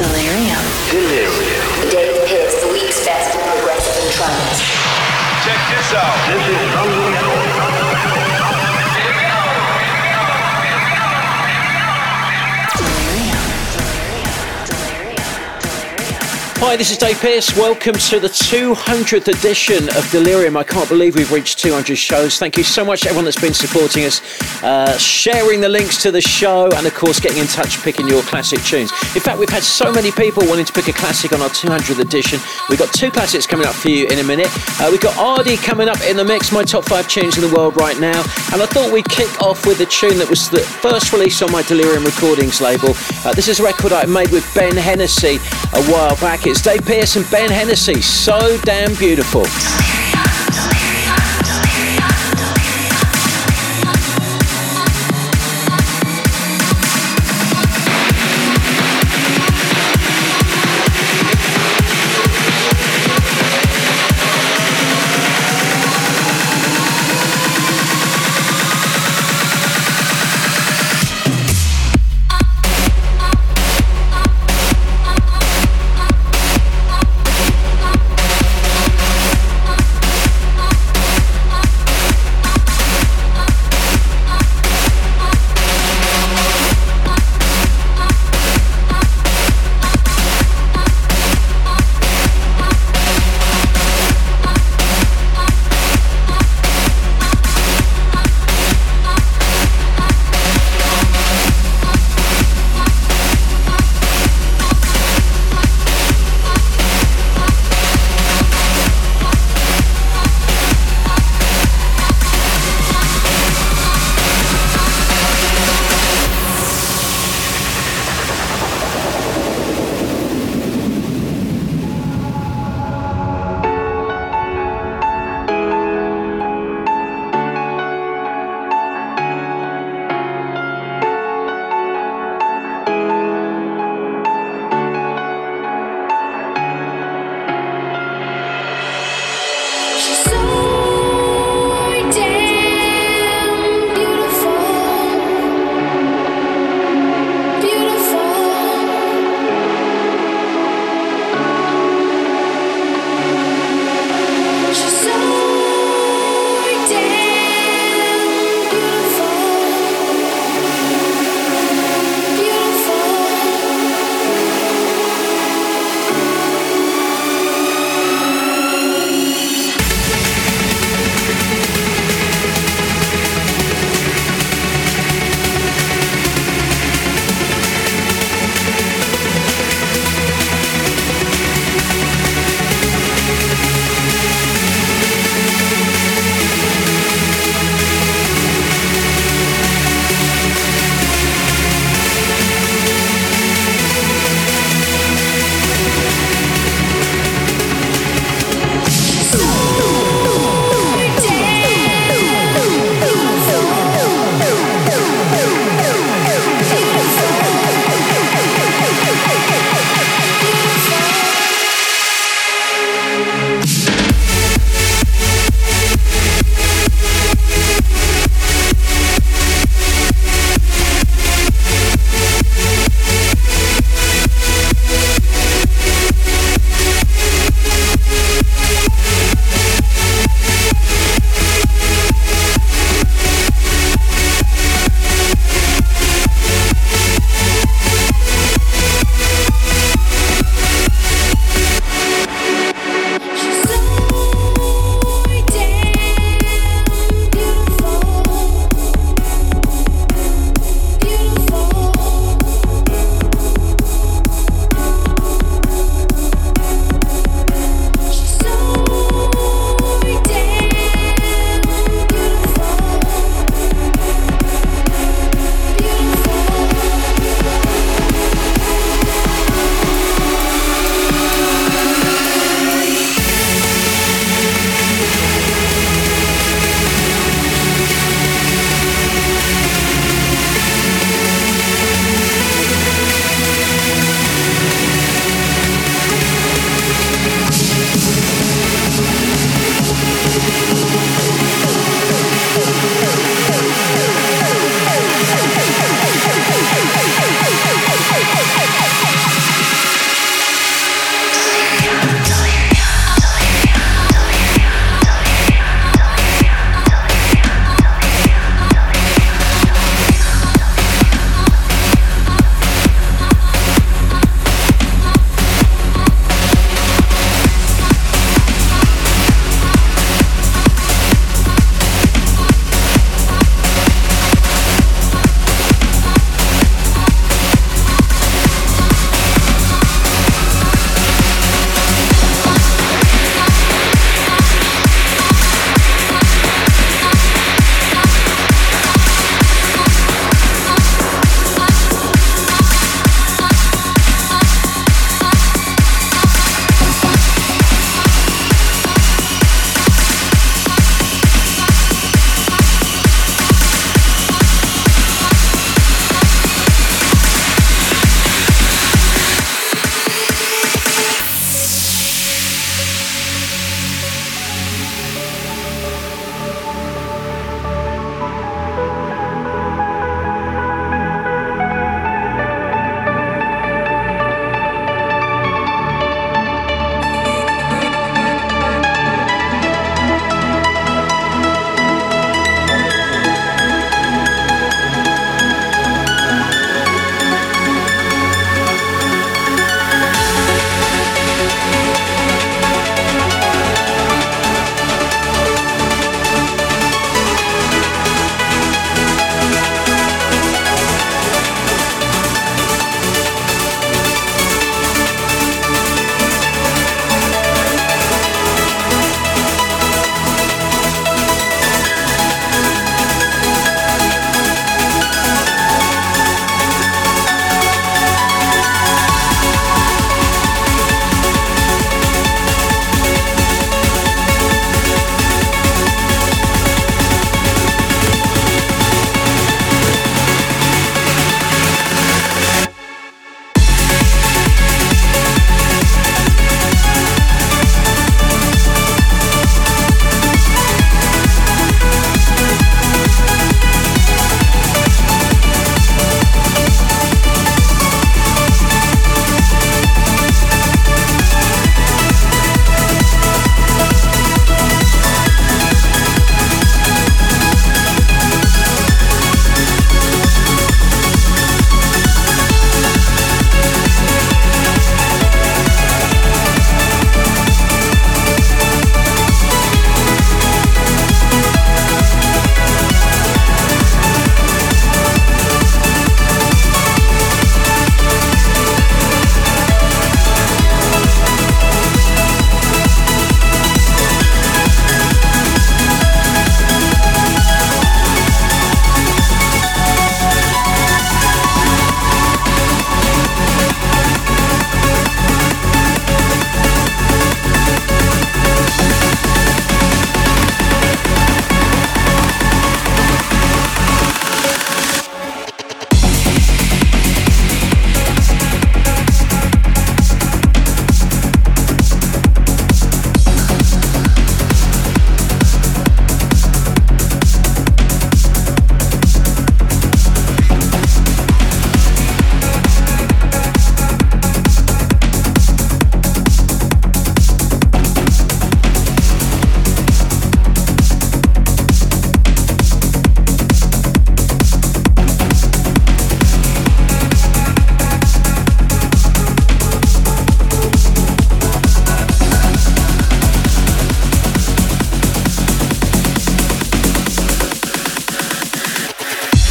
Delirium. Dave Pitts, the week's best in progressive and trance. Check this out. This is Hi, this is Dave Pearce. Welcome to the 200th edition of Delirium. I can't believe we've reached 200 shows. Thank you so much to everyone that's been supporting us, sharing the links to the show, and of course getting in touch, picking your classic tunes. In fact, we've had so many people wanting to pick a classic on our 200th edition. We've got two classics coming up for you in a minute. We've got Ardy coming up in the mix, my top 5 tunes in the world right now. And I thought we'd kick off with the tune that was the first release on my Delirium Recordings label. This is a record I made with Ben Hennessy a while back. It's Dave Pearce and Ben Hennessy, So Damn Beautiful.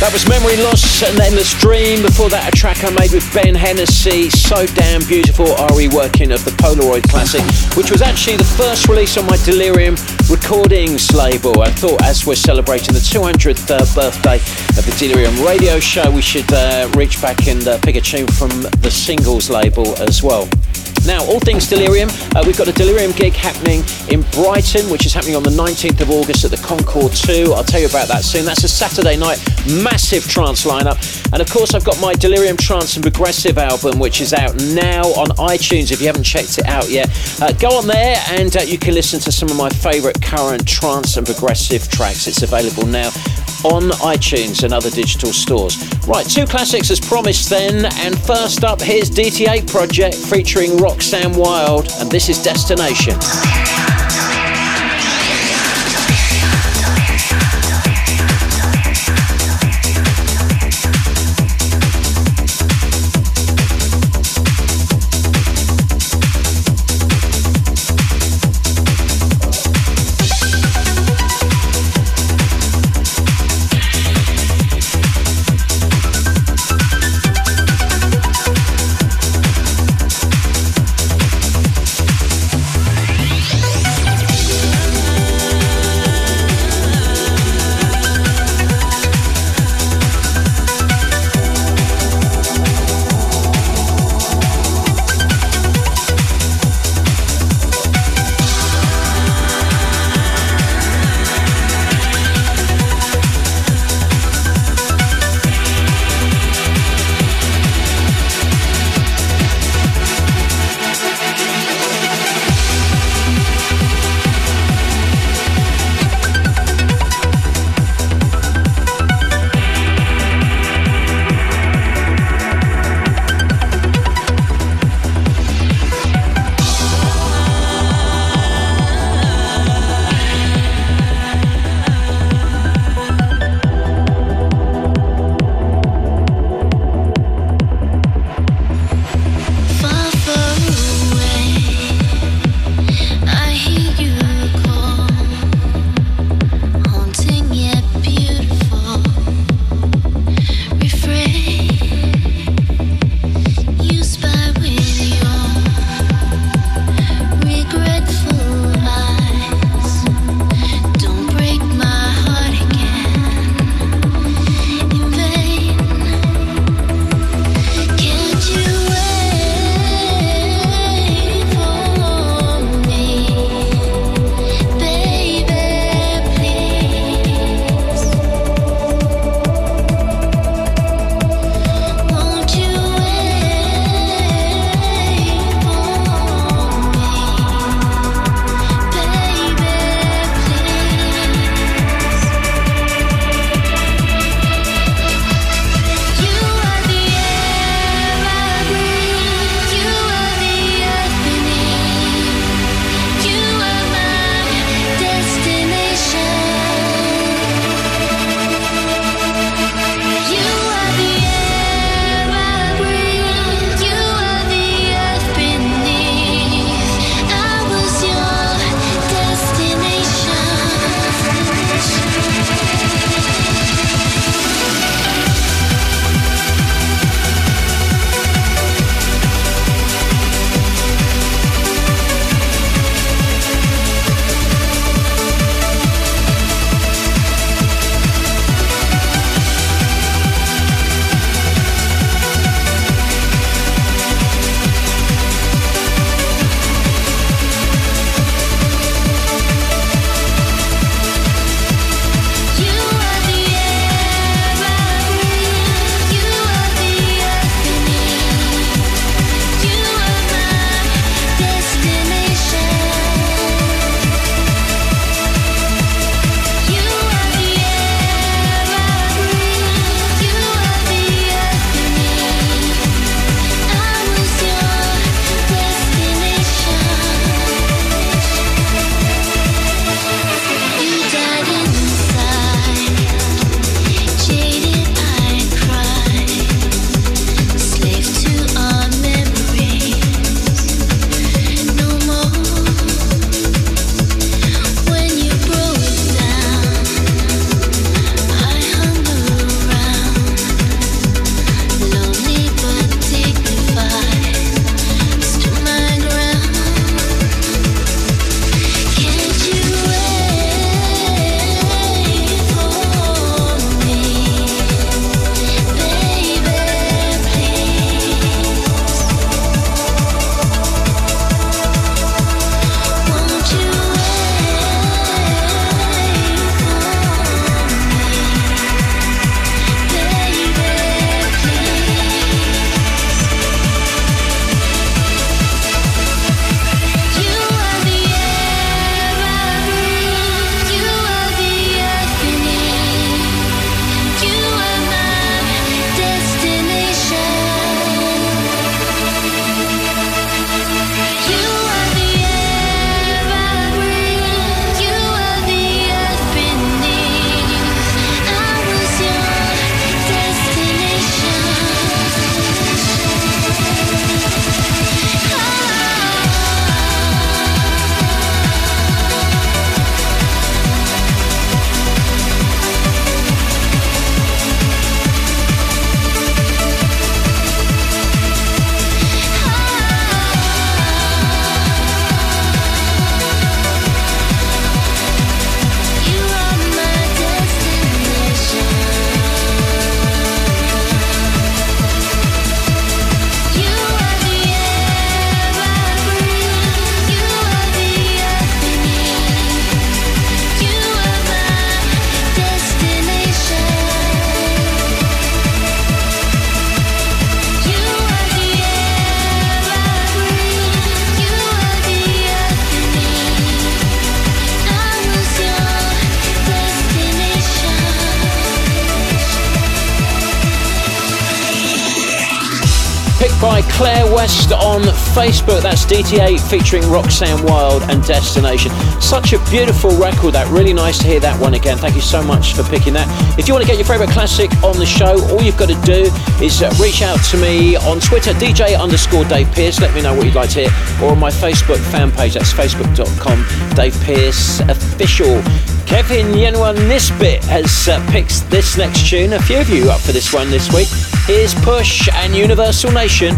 That was Memory Loss and Endless Dream. Before that, a track I made with Ben Hennessy, So Damn Beautiful, reworking of the Polaroid classic, which was actually the first release on my Delirium Recordings label. I thought as we're celebrating the 200th birthday of the Delirium radio show, we should reach back and pick a tune from the singles label as well. Now, all things Delirium, we've got a Delirium gig happening in Brighton, which is happening on the 19th of August at the Concord 2. I'll tell you about that soon. That's a Saturday night, massive trance lineup. And of course, I've got my Delirium Trance and Progressive album, which is out now on iTunes. If you haven't checked it out yet, go on there and you can listen to some of my favourite current trance and progressive tracks. It's available now on iTunes and other digital stores. Right, two classics as promised then, and first up, here's DT8 Project featuring Roxanne Wild, and this is Destination. by Claire West on Facebook. That's DT8 featuring Roxanne Wild and Destination. Such a beautiful record, that. Really nice to hear that one again. Thank you so much for picking that. If you want to get your favourite classic on the show, all you've got to do is reach out to me on Twitter, DJ_Dave Pearce. Let me know what you'd like to hear. Or on my Facebook fan page, that's facebook.com, Dave Pearce Official. Kevin Yenua Nisbet has picked this next tune. A few of you up for this one this week. Here's Push and Universal Nation.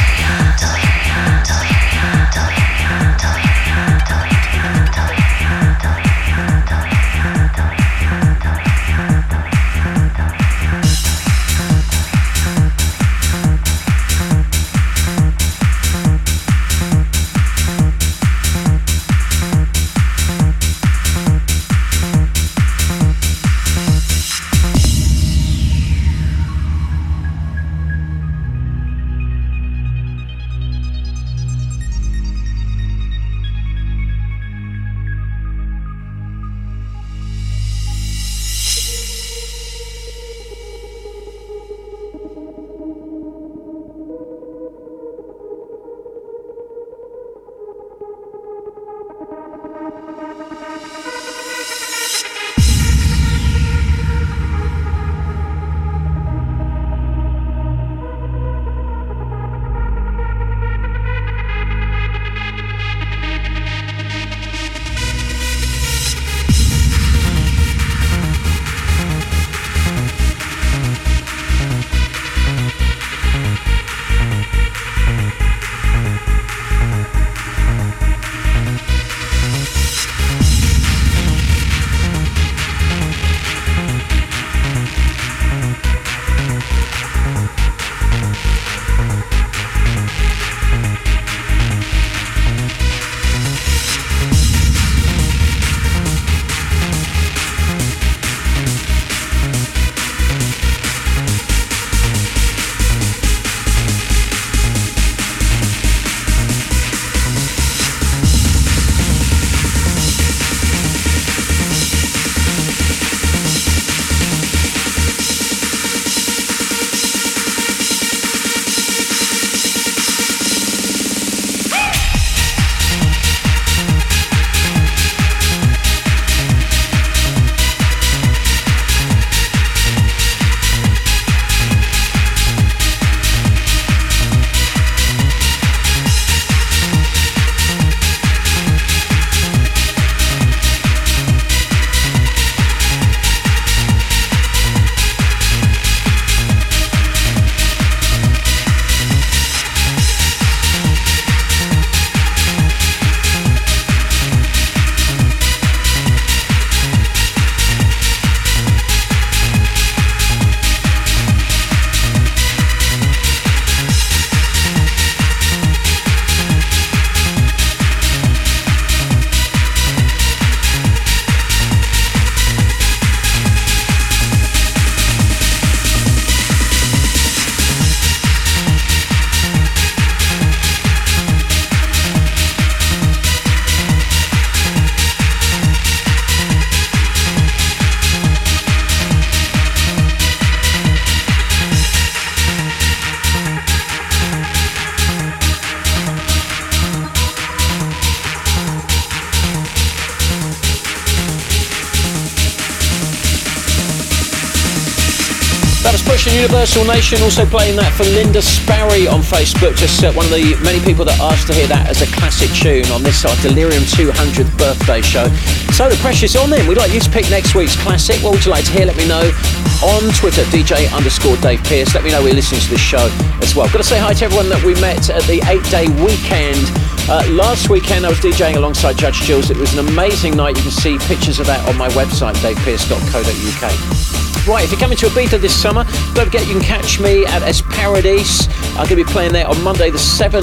Universal Nation, also playing that for Linda Sparry on Facebook, just one of the many people that asked to hear that as a classic tune on this Delirium 200th birthday show. So the pressure's on then. We'd like you to pick next week's classic. What would you like to hear? Let me know on Twitter, DJ_Dave Pearce. Let me know we're listening to this show as well. Got to say hi to everyone that we met at the 8-day weekend. Last weekend I was DJing alongside Judge Jules. It was an amazing night. You can see pictures of that on my website, davepearce.co.uk. Right, if you're coming to Ibiza this summer, don't forget you can catch me at Es Paradis. I'm going to be playing there on Monday the 7th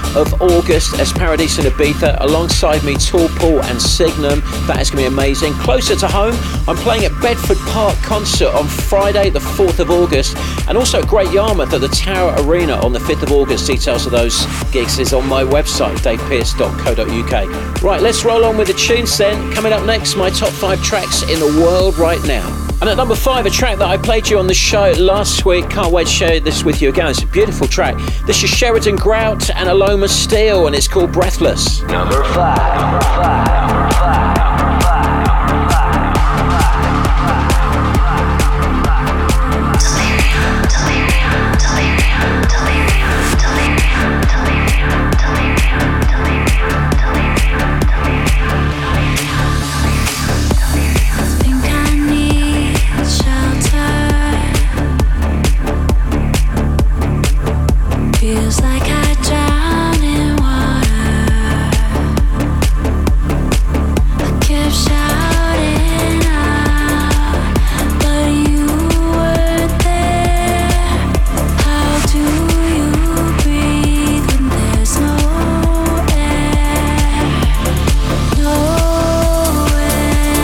of August as Paradise in Ibiza. Alongside me, Tall Paul and Signum. That is going to be amazing. Closer to home, I'm playing at Bedford Park Concert on Friday, the 4th of August, and also at Great Yarmouth at the Tower Arena on the 5th of August. Details of those gigs is on my website, davepearce.co.uk. Right, let's roll on with the tunes then. Coming up next, my top 5 tracks in the world right now. And at number 5, a track that I played you on the show last week. Can't wait to share this with you again. It's a beautiful track. This is Sheridan Grout and Aloma Steel, and it's called Breathless. Number 5. Feels like I drown in water. I kept shouting out, but you weren't there. How do you breathe when there's no air? Nowhere.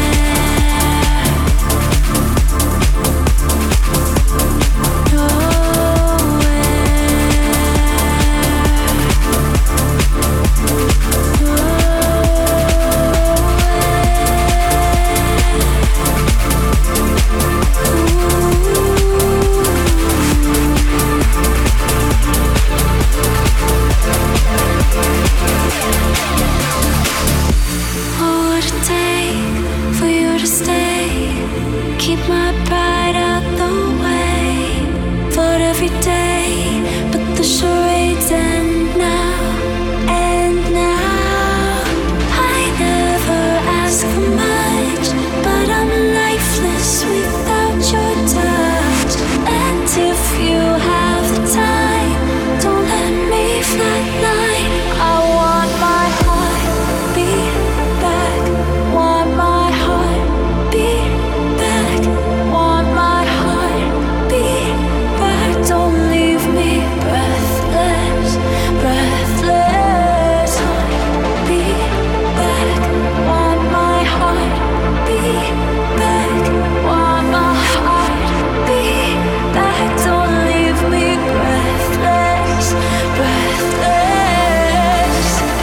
What would it take for you to stay? Keep my pride out the way. Fought every day, but the charades end now. And now I never ask for much, but I'm lifeless without your touch. And if you have the time, don't let me flatline. I want my heartbeat back. Want my heartbeat back. Want my heartbeat back. Don't leave me breathless, breathless. Heartbeat back. Want my heartbeat back. Want my heartbeat back. Don't leave me breathless, breathless.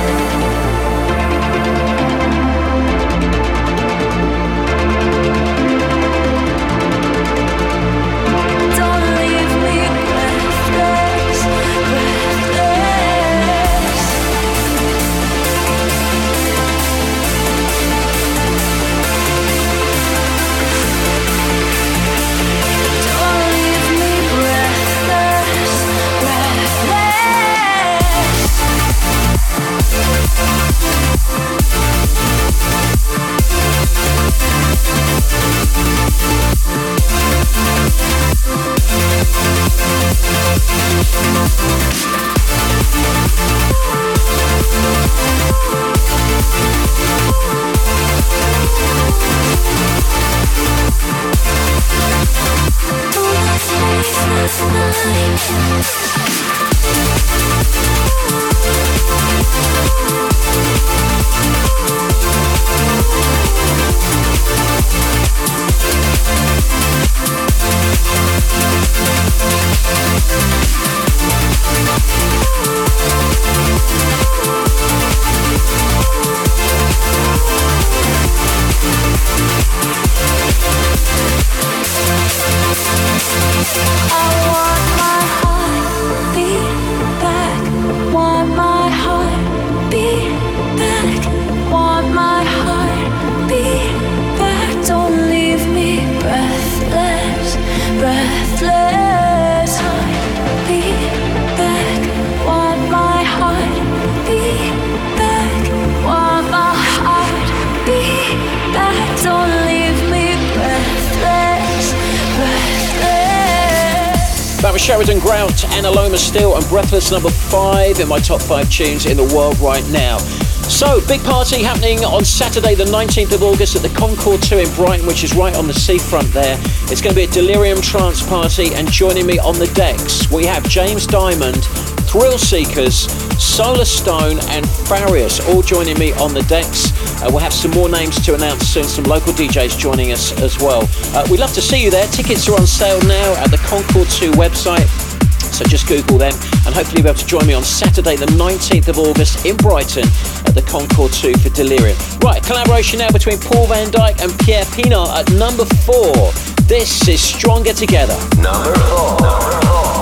Don't leave me breathless, breathless. Don't leave me breathless, That was Sheridan Grout and Aloma Steel and Breathless, number 5 in my top 5 tunes in the world right now. So, big party happening on Saturday the 19th of August at the Concord 2 in Brighton, which is right on the seafront there. It's going to be a delirium trance party, and joining me on the decks we have James Diamond, Thrill Seekers, Solar Stone and Farius all joining me on the decks. We'll have some more names to announce soon, some local DJs joining us as well. We'd love to see you there. Tickets are on sale now at the Concord 2 website, so just Google them, and hopefully you'll be able to join me on Saturday the 19th of August in Brighton at the Concord 2 for Delirium. Right, collaboration now between Paul van Dyk and Pierre Pienaar at number 4. This is Stronger Together. Number 4.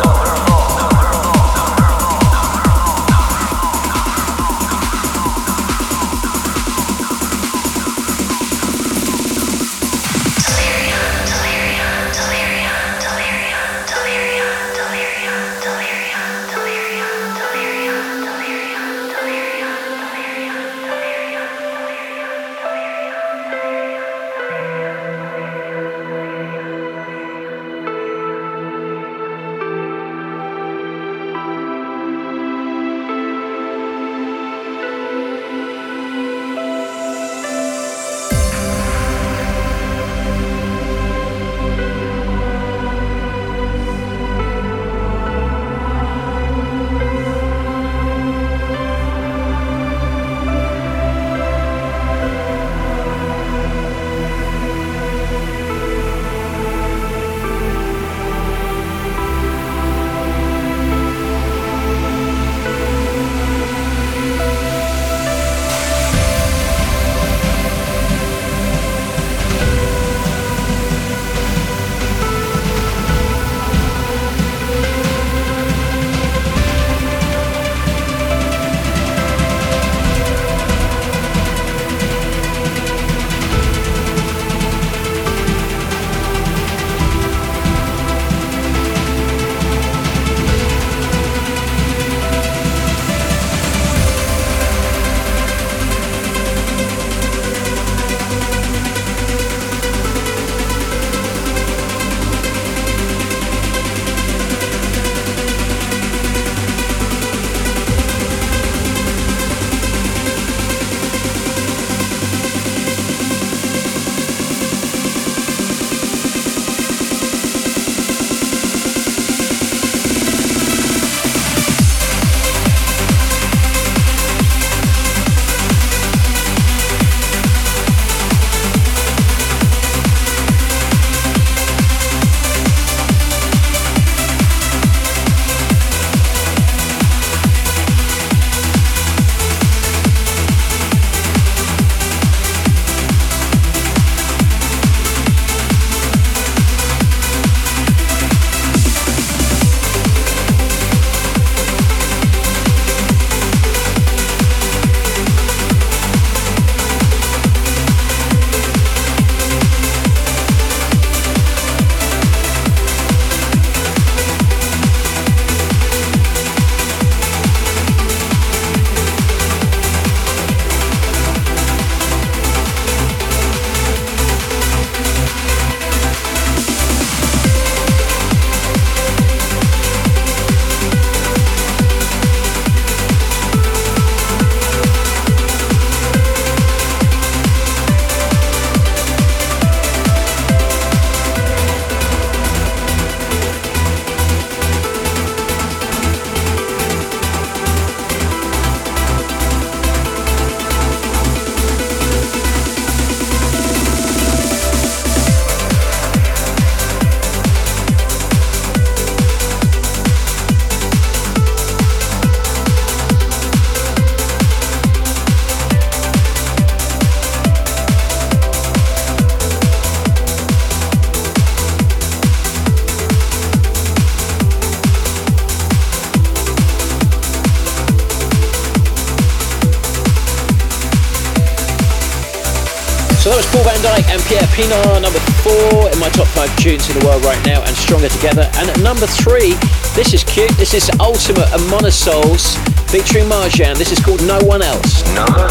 So that was Paul van Dyk and Pierre Pienaar, number 4 in my top 5 tunes in the world right now, and Stronger Together. And at number 3, this is cute. This is Ultimate and Monosouls featuring Marjan. This is called No One Else. Number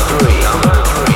3.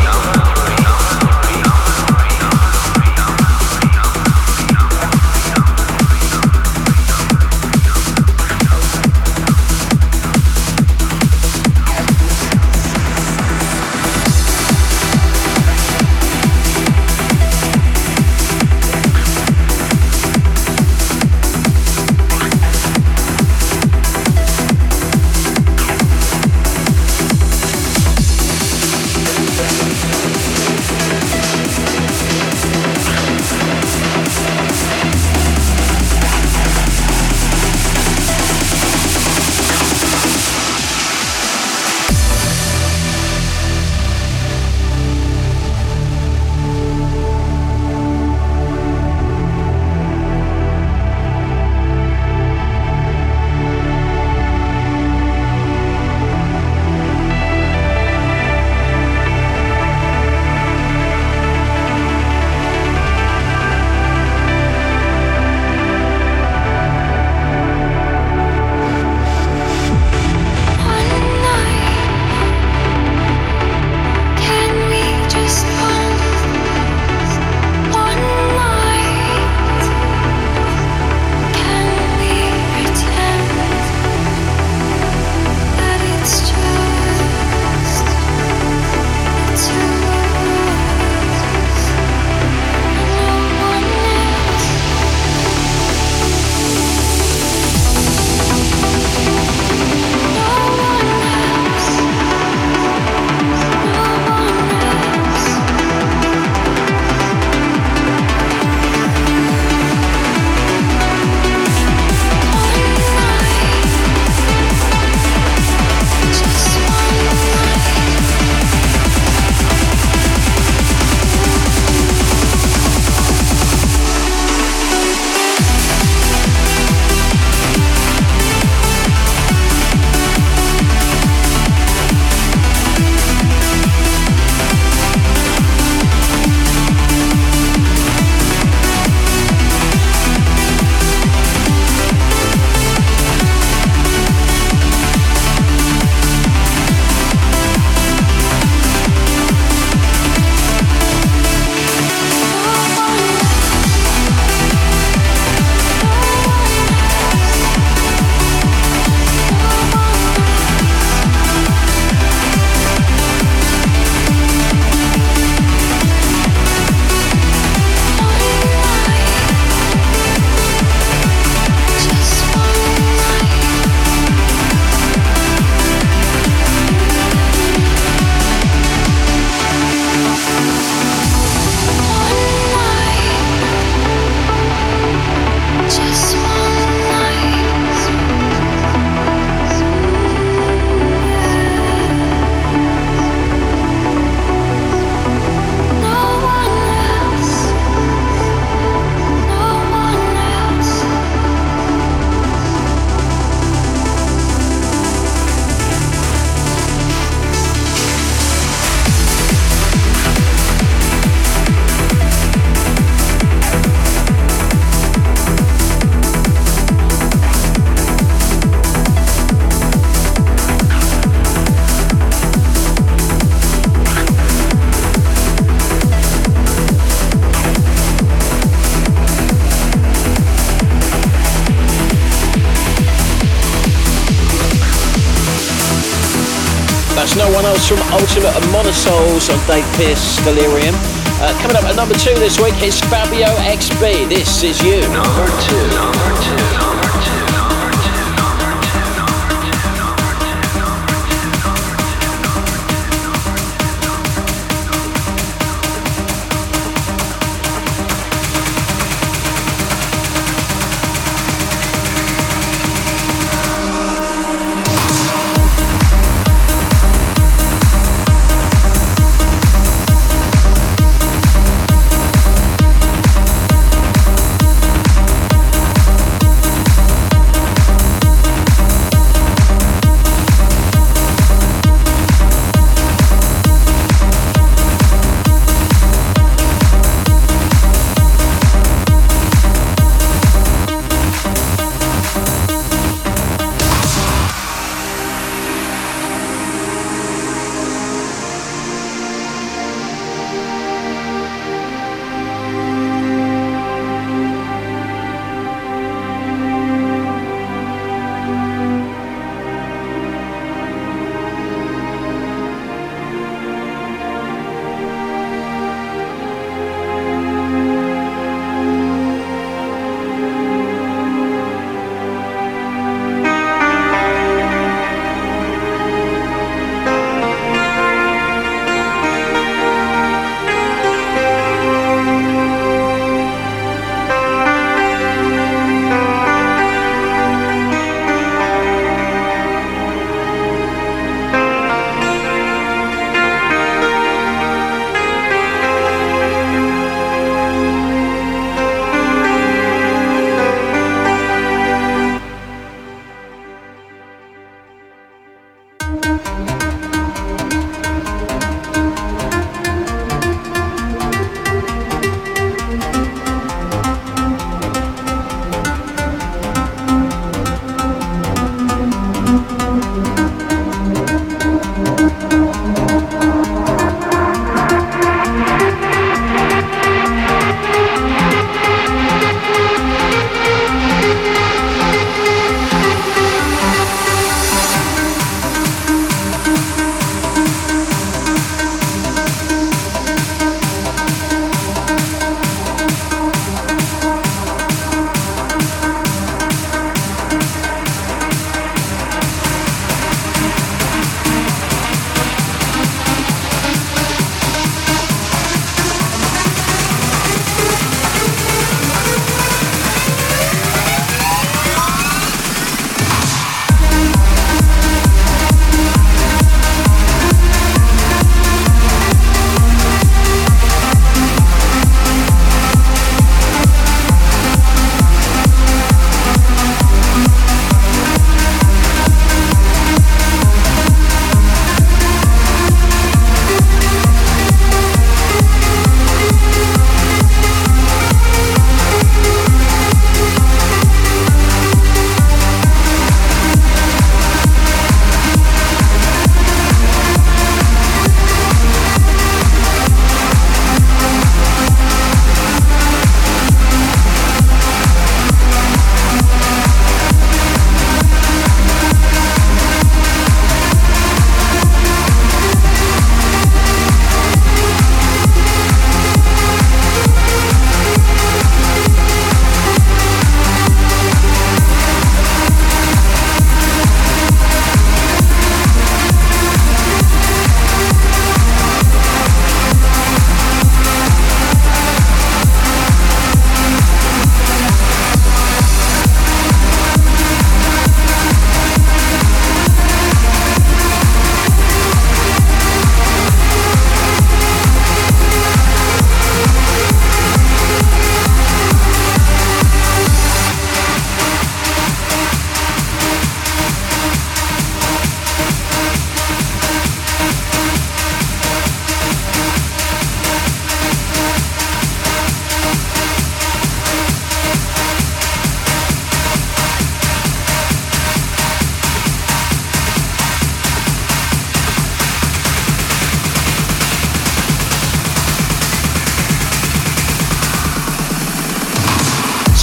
That's no one else from Ultimate and Monosouls on Dave Pearce Delirium. Coming up at number 2 this week is Fabio XB. This is You. Number 2.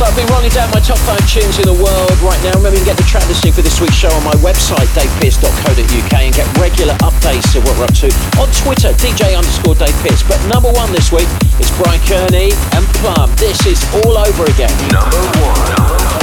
I've been rolling down my top 5 tunes in the world right now. Remember to get the track listing for this week's show on my website, davepearce.co.uk, and get regular updates of what we're up to on Twitter, DJ_Dave Pearce. But number 1 this week is Brian Kearney and Plum. This is All Over Again. Number 1.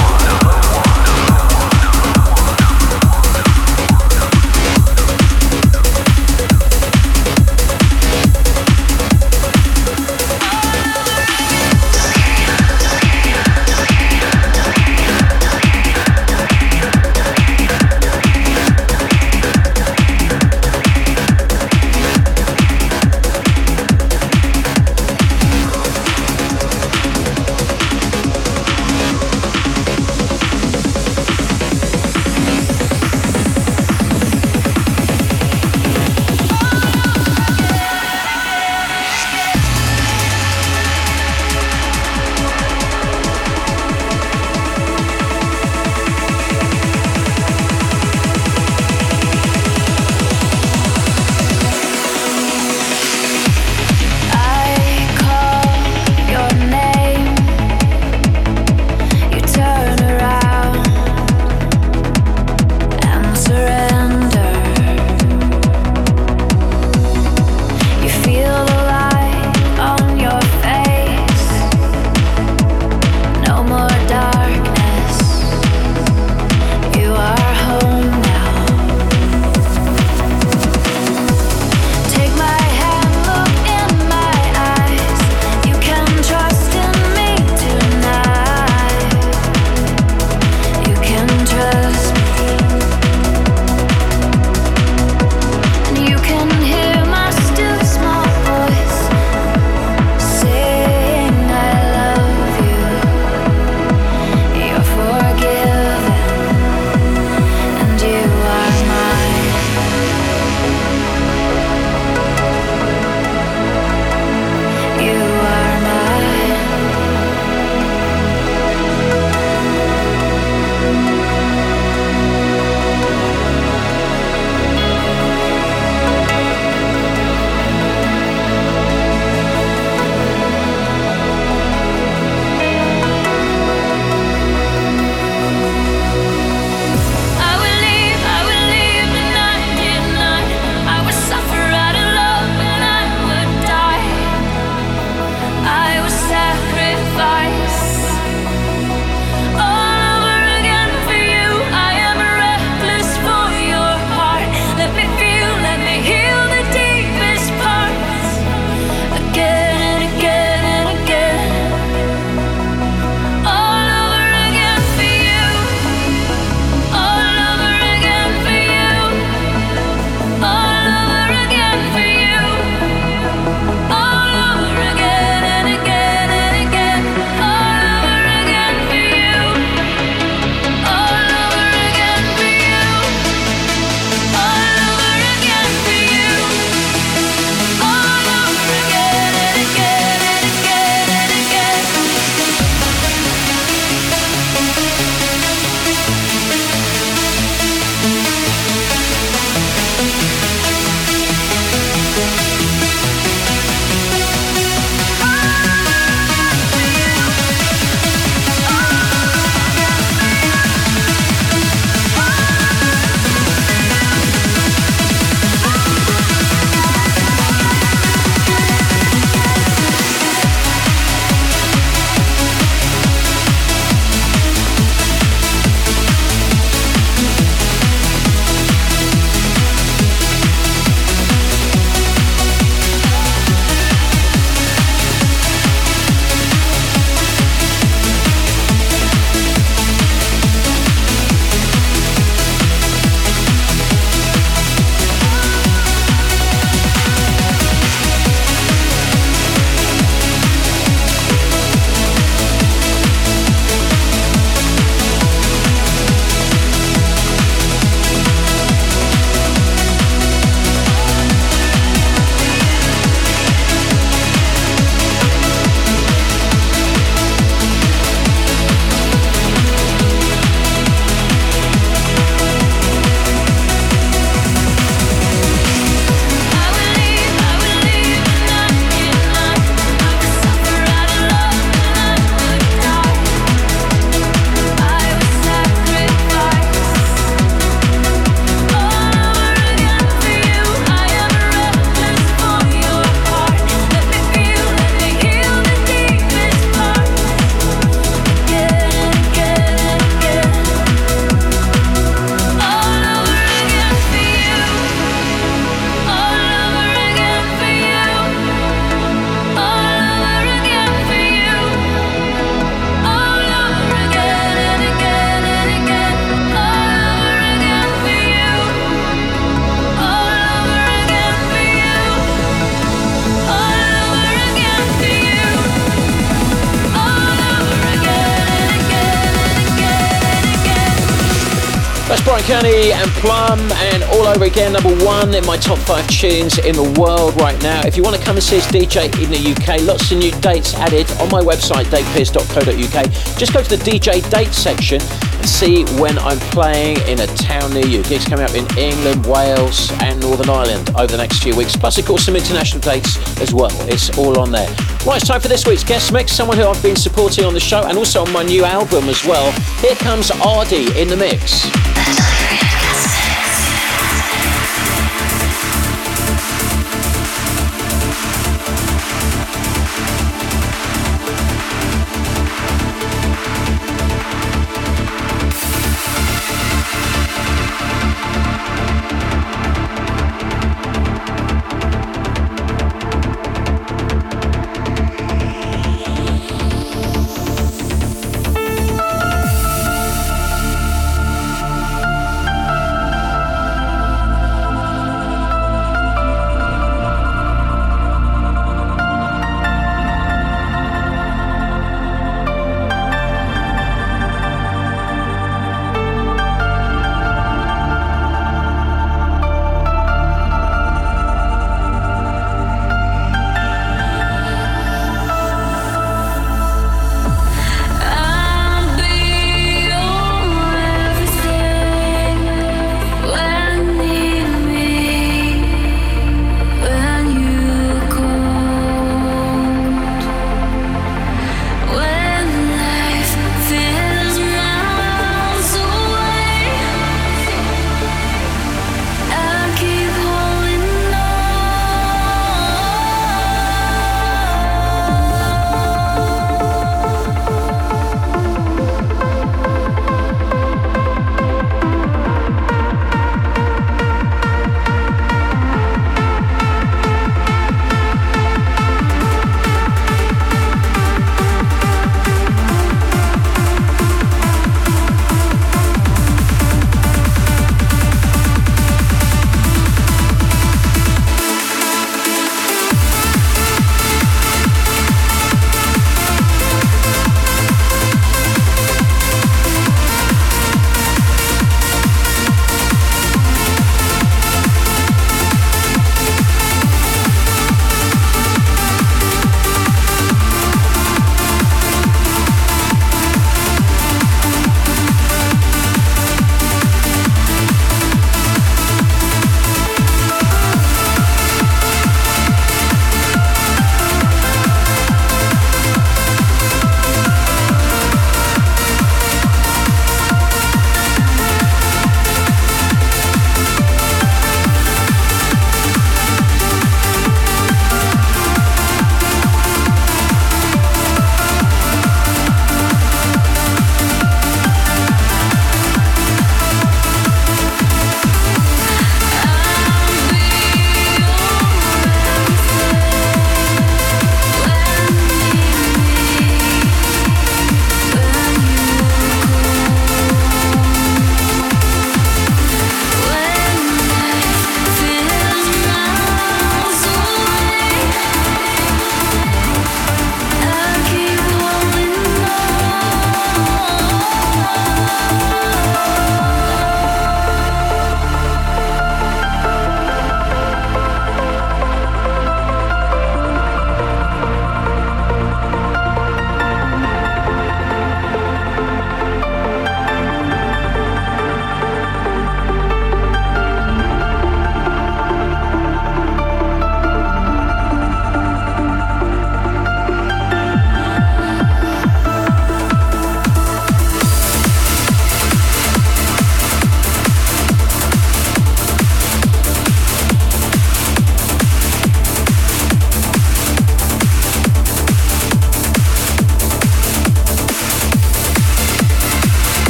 Brian Kearney and Plum, and All Over Again, number 1 in my top 5 tunes in the world right now. If you want to come and see us DJ in the UK, lots of new dates added on my website, davepearce.co.uk. Just go to the DJ dates section and see when I'm playing in a town near you. Gigs coming up in England, Wales and Northern Ireland over the next few weeks, plus of course some international dates as well. It's all on there. Right, it's time for this week's guest mix, someone who I've been supporting on the show and also on my new album as well. Here comes Ardy in the mix.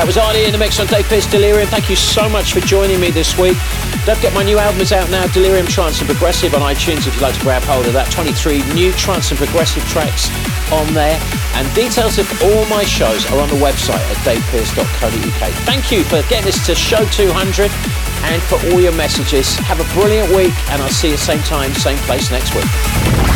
That was Artie in the mix on Dave Pearce Delirium. Thank you so much for joining me this week. Don't forget my new album is out now, Delirium Trance and Progressive on iTunes if you'd like to grab hold of that. 23 new trance and progressive tracks on there. And details of all my shows are on the website at davepearce.co.uk. Thank you for getting us to show 200 and for all your messages. Have a brilliant week and I'll see you same time, same place next week.